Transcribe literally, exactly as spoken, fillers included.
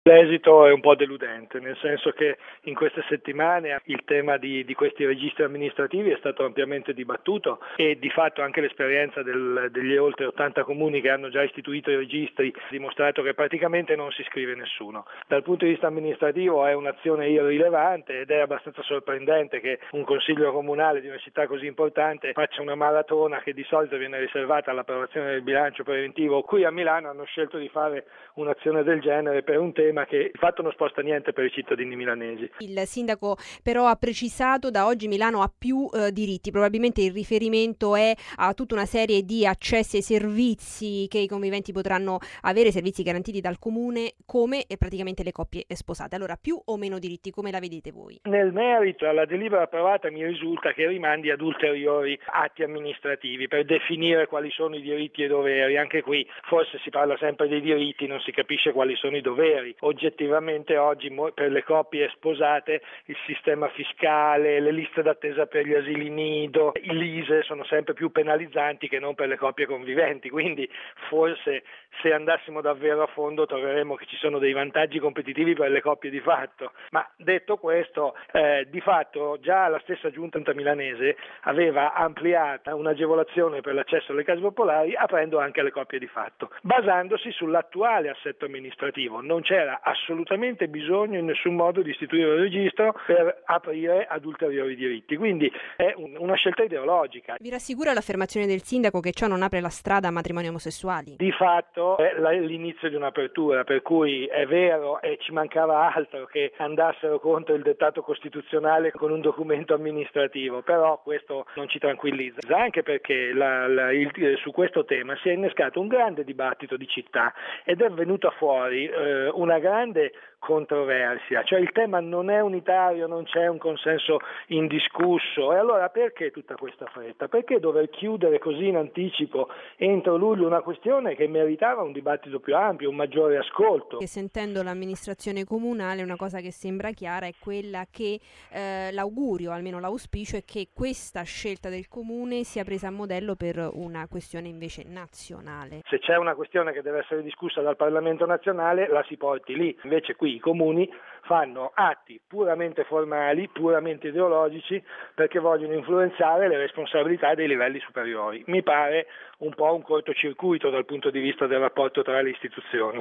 L'esito è un po' deludente, nel senso che in queste settimane il tema di, di questi registri amministrativi è stato ampiamente dibattuto e di fatto anche l'esperienza del, degli oltre ottanta comuni che hanno già istituito i registri ha dimostrato che praticamente non si iscrive nessuno. Dal punto di vista amministrativo è un'azione irrilevante ed è abbastanza sorprendente che un consiglio comunale di una città così importante faccia una maratona che di solito viene riservata all'approvazione del bilancio preventivo. Qui a Milano hanno scelto di fare un'azione del genere per un tema che di fatto non sposta niente per i cittadini milanesi. Il sindaco però ha precisato da oggi Milano ha più eh, diritti, probabilmente il riferimento è a tutta una serie di accessi ai servizi che i conviventi potranno avere, servizi garantiti dal comune come e praticamente le coppie sposate. Allora più o meno diritti, come la vedete voi? Nel merito alla delibera approvata mi risulta che rimandi ad ulteriori atti amministrativi per definire quali sono i diritti e i doveri. Anche qui forse si parla sempre dei diritti, non si capisce quali sono i doveri. Oggettivamente oggi per le coppie sposate il sistema fiscale, le liste d'attesa per gli asili nido, l'I S E E sono sempre più penalizzanti che non per le coppie conviventi, quindi forse se andassimo davvero a fondo troveremo che ci sono dei vantaggi competitivi per le coppie di fatto. Ma detto questo, eh, di fatto già la stessa giunta milanese aveva ampliato un'agevolazione per l'accesso alle case popolari aprendo anche alle coppie di fatto, basandosi sull'attuale assetto amministrativo. Non c'era assolutamente bisogno in nessun modo di istituire un registro per aprire ad ulteriori diritti, quindi è un, una scelta ideologica. Vi rassicura l'affermazione del sindaco che ciò non apre la strada a matrimoni omosessuali? Di fatto è l'inizio di un'apertura, per cui è vero e ci mancava altro che andassero contro il dettato costituzionale con un documento amministrativo, però questo non ci tranquillizza, anche perché la, la, il, su questo tema si è innescato un grande dibattito di città ed è venuta fuori eh, una grande controversia, cioè il tema non è unitario, non c'è un consenso indiscusso e allora perché tutta questa fretta? Perché dover chiudere così in anticipo entro luglio una questione che meritava un dibattito più ampio, un maggiore ascolto? Che sentendo l'amministrazione comunale una cosa che sembra chiara è quella che eh, l'augurio, almeno l'auspicio, è che questa scelta del comune sia presa a modello per una questione invece nazionale. Se c'è una questione che deve essere discussa dal Parlamento nazionale la si porti lì, invece qui i comuni fanno atti puramente formali, puramente ideologici perché vogliono influenzare le responsabilità dei livelli superiori. Mi pare un po' un cortocircuito dal punto di vista del rapporto tra le istituzioni.